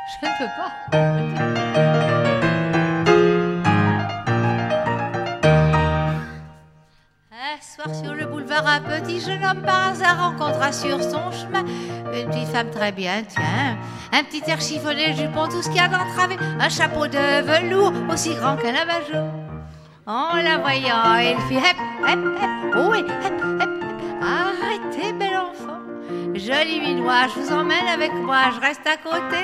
Je ne peux pas. Un soir sur le boulevard, un petit jeune homme par hasard rencontra sur son chemin une petite femme très bien, tiens. Un petit air chiffonné, le jupon, tout ce qu'il y a d'entravé, un chapeau de velours aussi grand qu'un abat-jour. En la voyant, il fit hep, hep, hep, oh oui, hep, hep, hep. Arrêtez, bel enfant, joli minois, je vous emmène avec moi, je reste à côté.